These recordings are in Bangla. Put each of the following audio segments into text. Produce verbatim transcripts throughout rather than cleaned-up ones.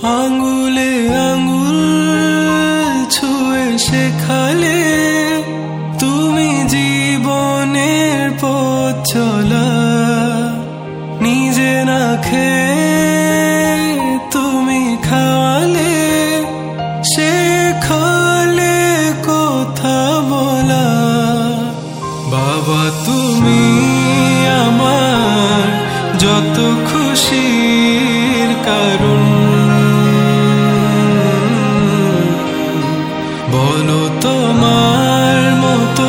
আঙ্গুলে আঙ্গুল ছুঁয়ে শেখালে তুমি জীবনের পথ চলা। নিজে না খেয়ে তুমি খাওয়ালে, শেখালে কথা বলা। বাবা তুমি আমার যত খুশির কারণ, বলো তোমার মতো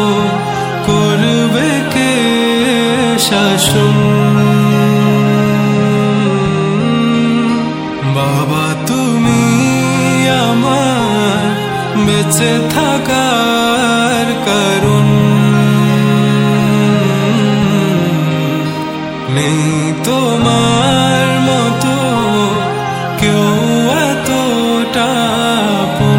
করবে কে শাসন। বাবা তুমি আমার বেঁচে থাকার কারণ, নেই তোমার মতো কেউ এতটা আপন।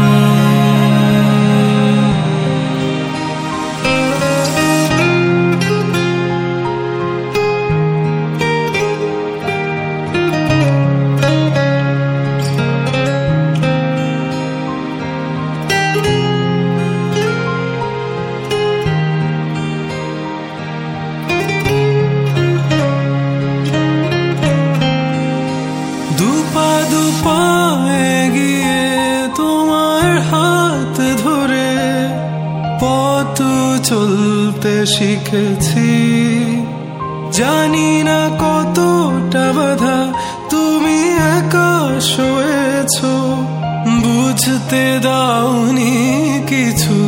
দুপা দুপা এগিয়ে তোমার হাত ধরে পথ চলতে শিখেছি। জানি না কতটা বাধা তুমি একা সয়েছ, বুঝতে দাওনি কিছু।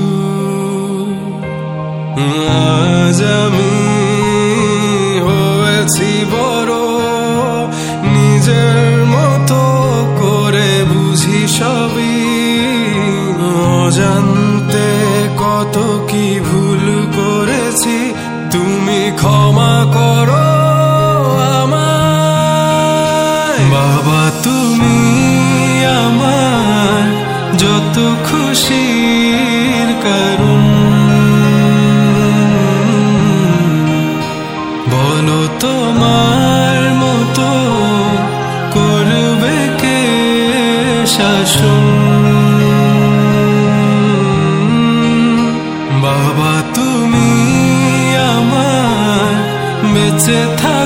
আজ আমি হয়েছি বড়, নিজের মতো করে বুঝি সবই। অজান্তে কত কি ভুল করেছি, তুমি ক্ষমা করো আমায়। বাবা তুমি আমার যত খুশির কারণ, বলো তোমার মতো করবে কে শাসন। বাবা তুমি আমার বেঁচে থাক